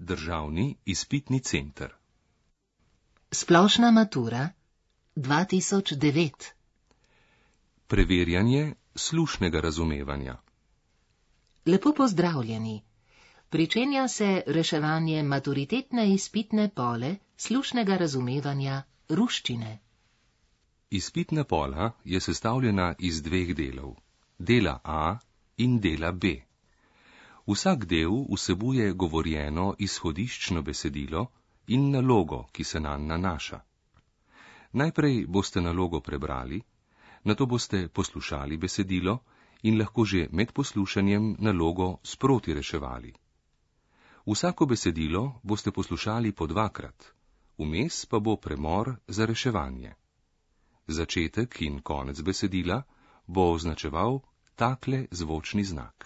Državni izpitni center. Splošna matura 2009. Preverjanje slušnega razumevanja. Lepo pozdravljeni. Pričenja se reševanje maturitetne izpitne pole slušnega razumevanja ruščine. Izpitna pola je sestavljena iz dveh delov, dela A in dela B. Vsak del vsebuje govorjeno izhodiščno besedilo in nalogo, ki se nanj nanaša. Najprej boste nalogo prebrali, nato boste poslušali besedilo in lahko že med poslušanjem nalogo sproti reševali. Vsako besedilo boste poslušali po dvakrat, vmes pa bo premor za reševanje. Začetek in konec besedila bo označeval takle zvočni znak.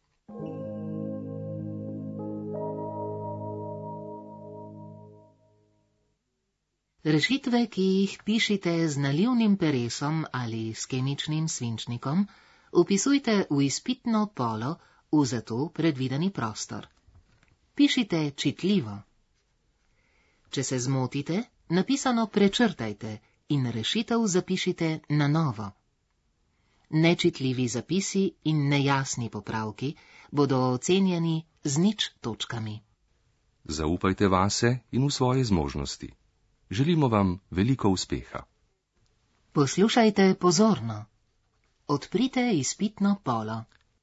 Rešitve, ki jih pišite z nalivnim peresom ali s kemičnim svinčnikom, vpisujte v izpitno polo v za to predvideni prostor. Pišite čitljivo. Če se zmotite, napisano prečrtajte in rešitev zapišite na novo. Nečitljivi zapisi in nejasni popravki bodo ocenjeni z 0 točkami. Zaupajte vase in v svoje zmožnosti. Želimo vam veliko uspeha. Poslušajte pozorno. Odprite izpitno polo.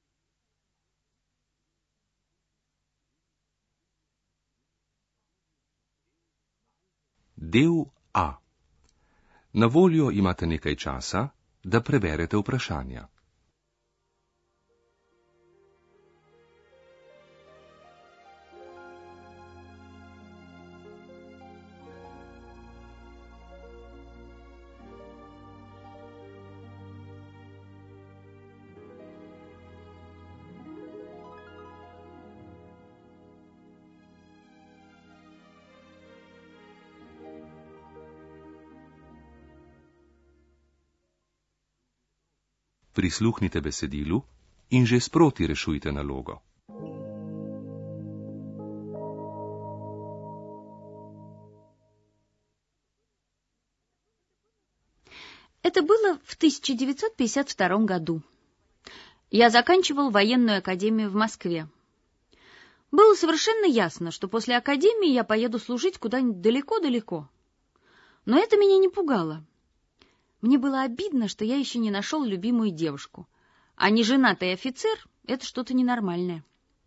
Del A. Na voljo imate nekaj časa, da preberete vprašanja. Prisluhnite besedilu in že sproti rešujte nalogo. Это было в 1952 году. Я заканчивал военную академию в Москве. Было совершенно ясно, что после академии я поеду служить куда-нибудь далеко-далеко. Но это меня не пугало. Мне было обидно, что я еще не нашел любимую девушку. А неженатый офицер — это что-то ненормальное.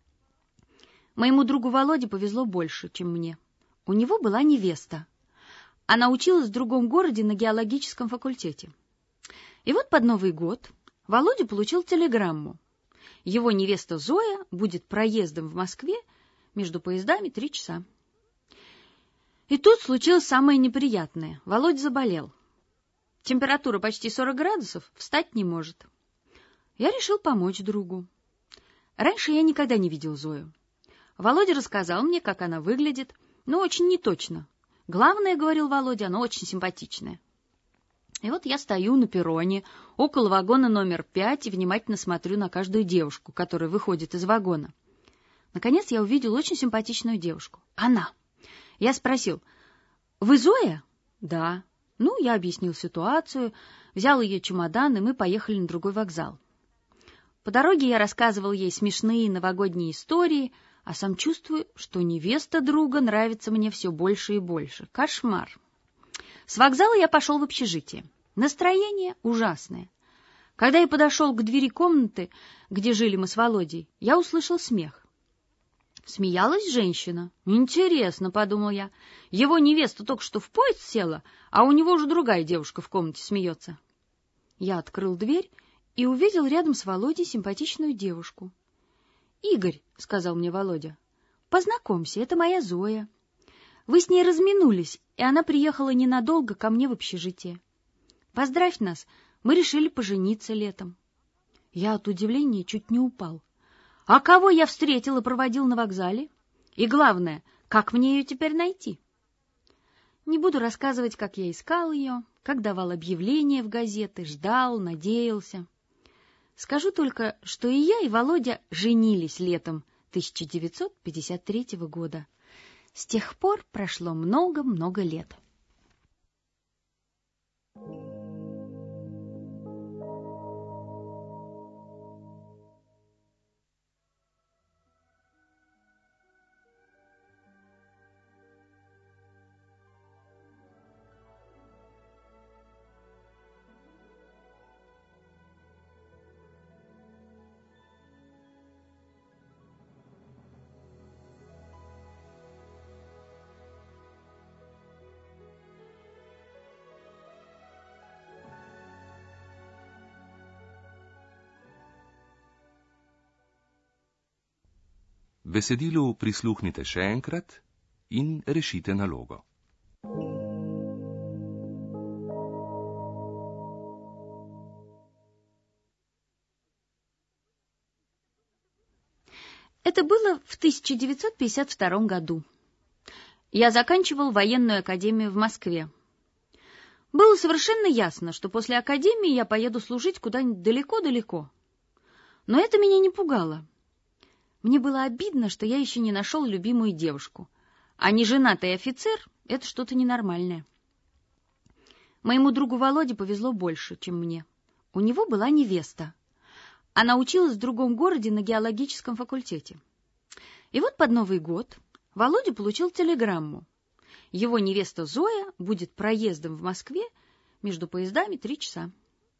Моему другу Володе повезло больше, чем мне. У него была невеста. Она училась в другом городе на геологическом факультете. И вот под Новый год Володя получил телеграмму. Его невеста Зоя будет проездом в Москве между поездами 3 часа. И тут случилось самое неприятное. Володя заболел. Температура почти 40 градусов, встать не может. Я решил помочь другу. Раньше я никогда не видел Зою. Володя рассказал мне, как она выглядит, но очень неточно. Главное, говорил Володя, она очень симпатичная. И вот я стою на перроне, около вагона номер 5, и внимательно смотрю на каждую девушку, которая выходит из вагона. Наконец я увидел очень симпатичную девушку. Она. Я спросил: «Вы Зоя?» «Да». Ну, я объяснил ситуацию, взял ее чемодан, и мы поехали на другой вокзал. По дороге я рассказывал ей смешные новогодние истории, а сам чувствую, что невеста друга нравится мне все больше и больше. Кошмар. С вокзала я пошел в общежитие. Настроение ужасное. Когда я подошел к двери комнаты, где жили мы с Володей, я услышал смех. Смеялась женщина. «Интересно», — подумал я, — «его невеста только что в поезд села, а у него уже другая девушка в комнате смеется». Я открыл дверь и увидел рядом с Володей симпатичную девушку. «Игорь», — сказал мне Володя, — «познакомься, это моя Зоя. Вы с ней разминулись, и она приехала ненадолго ко мне в общежитие. Поздравь нас, мы решили пожениться летом». Я от удивления чуть не упал. А кого я встретил и проводил на вокзале? И главное, как мне ее теперь найти? Не буду рассказывать, как я искал ее, как давал объявления в газеты, ждал, надеялся. Скажу только, что и я, и Володя женились летом 1953 года. С тех пор прошло много-много лет. Besedilu prisluhnite še enkrat in rešite nalogo. Это было в 1952 году. Я заканчивал военную академию в Москве. Было совершенно ясно, что после академии я поеду служить куда-нибудь далеко-далеко. Но это меня не пугало. Мне было обидно, что я еще не нашел любимую девушку, а неженатый офицер — это что-то ненормальное. Моему другу Володе повезло больше, чем мне. У него была невеста. Она училась в другом городе на геологическом факультете. И вот под Новый год Володя получил телеграмму. Его невеста Зоя будет проездом в Москве между поездами 3 часа.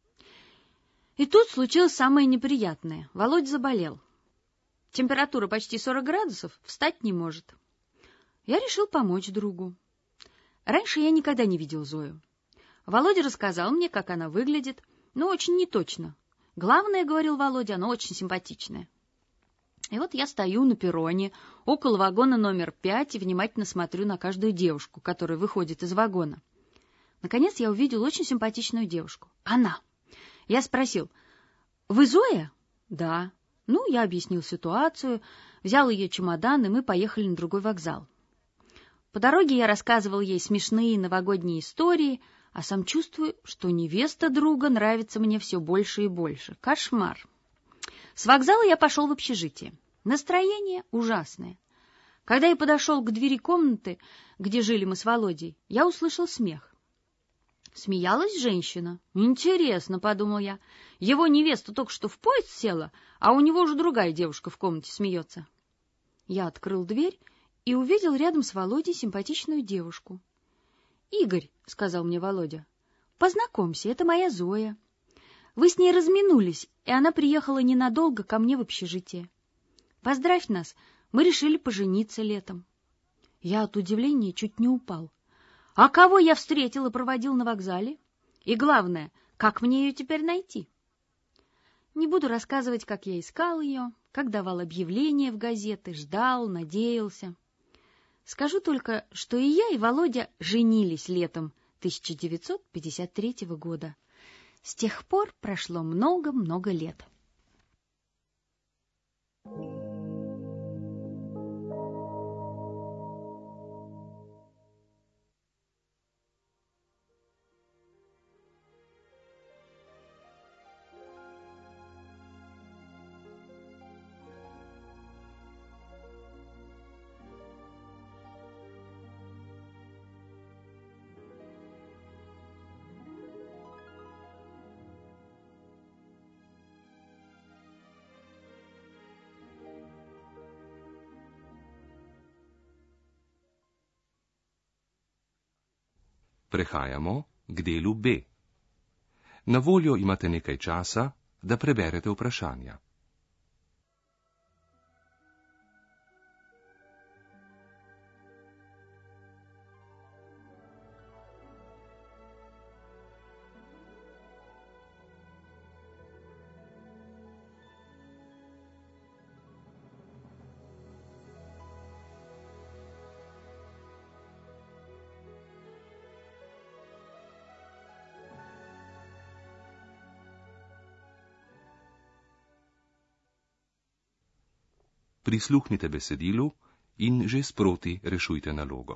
И тут случилось самое неприятное. Володя заболел. Температура почти 40 градусов, встать не может. Я решил помочь другу. Раньше я никогда не видел Зою. Володя рассказал мне, как она выглядит, но очень неточно. Главное, говорил Володя, она очень симпатичная. И вот я стою на перроне, около вагона номер 5, и внимательно смотрю на каждую девушку, которая выходит из вагона. Наконец я увидел очень симпатичную девушку. Она. Я спросил: «Вы Зоя?» «Да». Ну, я объяснил ситуацию, взял ее чемодан, и мы поехали на другой вокзал. По дороге я рассказывал ей смешные новогодние истории, а сам чувствую, что невеста друга нравится мне все больше и больше. Кошмар. С вокзала я пошел в общежитие. Настроение ужасное. Когда я подошел к двери комнаты, где жили мы с Володей, я услышал смех. Смеялась женщина. «Интересно», — подумал я, — «его невеста только что в поезд села, а у него уже другая девушка в комнате смеется». Я открыл дверь и увидел рядом с Володей симпатичную девушку. «Игорь», — сказал мне Володя, — «познакомься, это моя Зоя. Вы с ней разминулись, и она приехала ненадолго ко мне в общежитие. Поздравь нас, мы решили пожениться летом». Я от удивления чуть не упал. А кого я встретил и проводил на вокзале? И главное, как мне ее теперь найти? Не буду рассказывать, как я искал ее, как давал объявления в газеты, ждал, надеялся. Скажу только, что и я, и Володя женились летом 1953 года. С тех пор прошло много-много лет. Prehajamo k delu B. Na voljo imate nekaj časa, da preberete vprašanja. Prisluhnite besedilu in že sproti rešujte nalogo.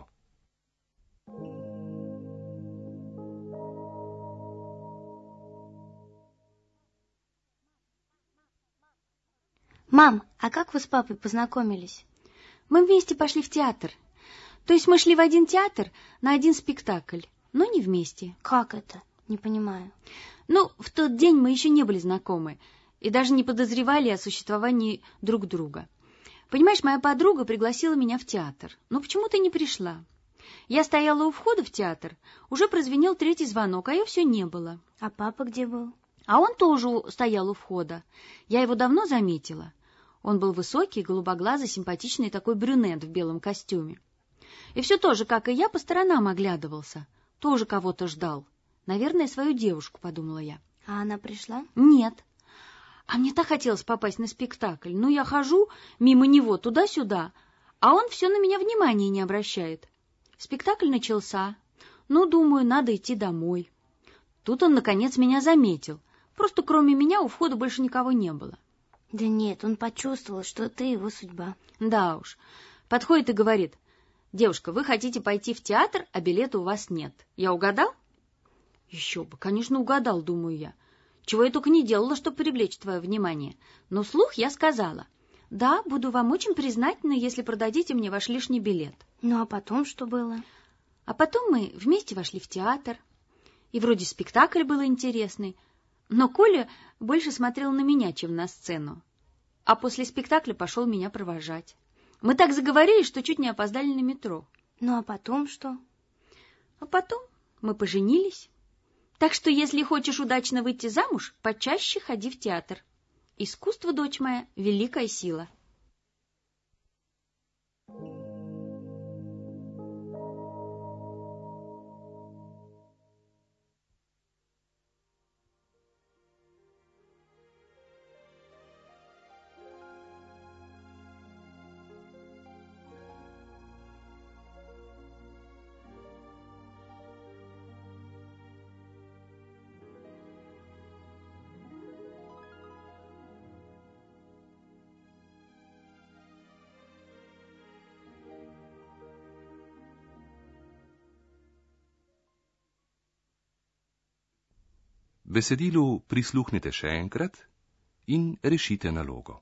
Мам, а как вы с папой познакомились? Мы вместе пошли в театр. То есть мы шли в один театр на один спектакль, но не вместе. Как это? Не понимаю. Ну, в тот день мы еще не были знакомы и даже не подозревали о существовании друг друга. Понимаешь, моя подруга пригласила меня в театр, но почему-то не пришла. Я стояла у входа в театр, уже прозвенел третий звонок, а ее все не было. А папа где был? А он тоже стоял у входа. Я его давно заметила. Он был высокий, голубоглазый, симпатичный такой брюнет в белом костюме. И все тоже, как и я, по сторонам оглядывался. Тоже кого-то ждал. Наверное, свою девушку, подумала я. А она пришла? Нет. А мне так хотелось попасть на спектакль. Ну, я хожу мимо него туда-сюда, а он все на меня внимания не обращает. Спектакль начался. Ну, думаю, надо идти домой. Тут он, наконец, меня заметил. Просто кроме меня у входа больше никого не было. Да нет, он почувствовал, что ты его судьба. Да уж. Подходит и говорит: «Девушка, вы хотите пойти в театр, а билета у вас нет. Я угадал?» Еще бы, конечно, угадал, думаю я. Чего я только не делала, чтобы привлечь твое внимание. Но вслух я сказала: «Да, буду вам очень признательна, если продадите мне ваш лишний билет». Ну, а потом что было? А потом мы вместе вошли в театр. И вроде спектакль был интересный, но Коля больше смотрел на меня, чем на сцену. А после спектакля пошел меня провожать. Мы так заговорили, что чуть не опоздали на метро. Ну, а потом что? А потом мы поженились. Так что, если хочешь удачно выйти замуж, почаще ходи в театр. Искусство, дочь моя, великая сила. Besedilu prisluhnite še enkrat in rešite nalogo.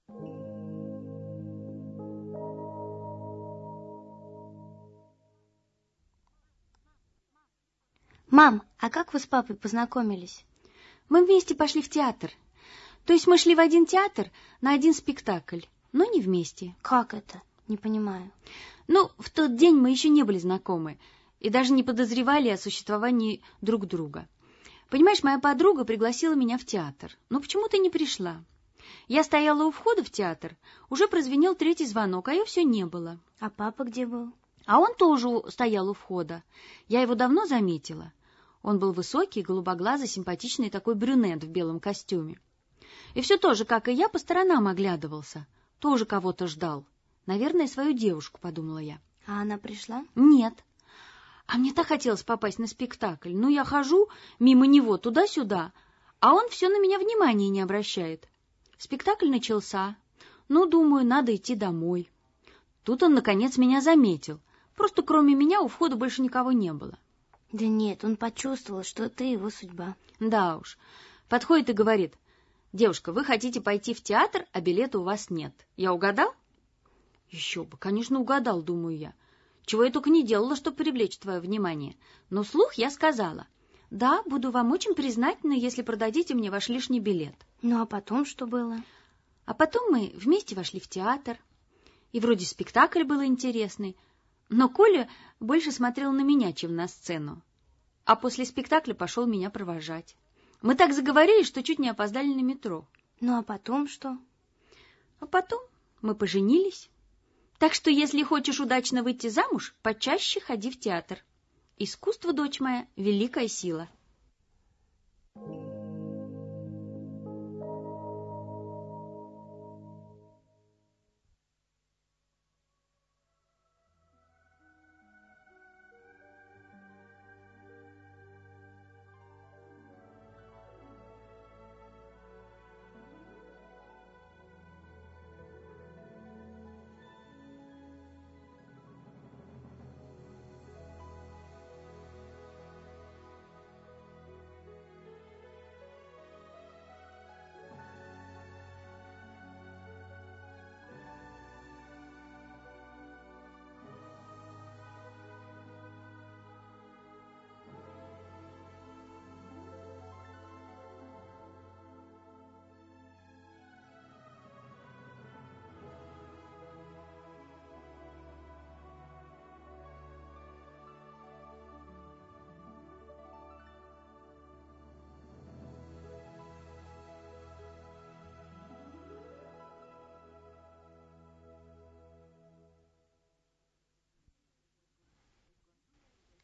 Мам, а как вы с папой познакомились? Мы вместе пошли в театр. То есть мы шли в один театр на один спектакль, но не вместе. Как это? Не понимаю. Ну, в тот день мы еще не были знакомы и даже не подозревали о существовании друг друга. Понимаешь, моя подруга пригласила меня в театр, но почему-то не пришла. Я стояла у входа в театр, уже прозвенел третий звонок, а ее все не было. А папа где был? А он тоже стоял у входа. Я его давно заметила. Он был высокий, голубоглазый, симпатичный такой брюнет в белом костюме. И все тоже, как и я, по сторонам оглядывался. Тоже кого-то ждал. Наверное, свою девушку, подумала я. А она пришла? Нет. А мне так хотелось попасть на спектакль. Ну, я хожу мимо него туда-сюда, а он все на меня внимания не обращает. Спектакль начался. Ну, думаю, надо идти домой. Тут он, наконец, меня заметил. Просто кроме меня у входа больше никого не было. Да нет, он почувствовал, что ты его судьба. Да уж. Подходит и говорит: «Девушка, вы хотите пойти в театр, а билета у вас нет. Я угадал?» Еще бы, конечно, угадал, думаю я. Чего я только не делала, чтобы привлечь твое внимание. Но вслух я сказала: «Да, буду вам очень признательна, если продадите мне ваш лишний билет». Ну, а потом что было? А потом мы вместе вошли в театр. И вроде спектакль был интересный, но Коля больше смотрел на меня, чем на сцену. А после спектакля пошел меня провожать. Мы так заговорили, что чуть не опоздали на метро. Ну, а потом что? А потом мы поженились. Так что, если хочешь удачно выйти замуж, почаще ходи в театр. Искусство, дочь моя, великая сила.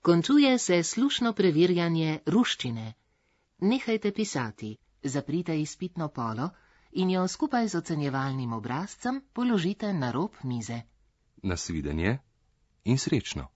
Končuje se slušno preverjanje ruščine. Nehajte pisati, zaprite izpitno polo in jo skupaj z ocenjevalnim obrazcem položite na rob mize. Nasvidenje in srečno.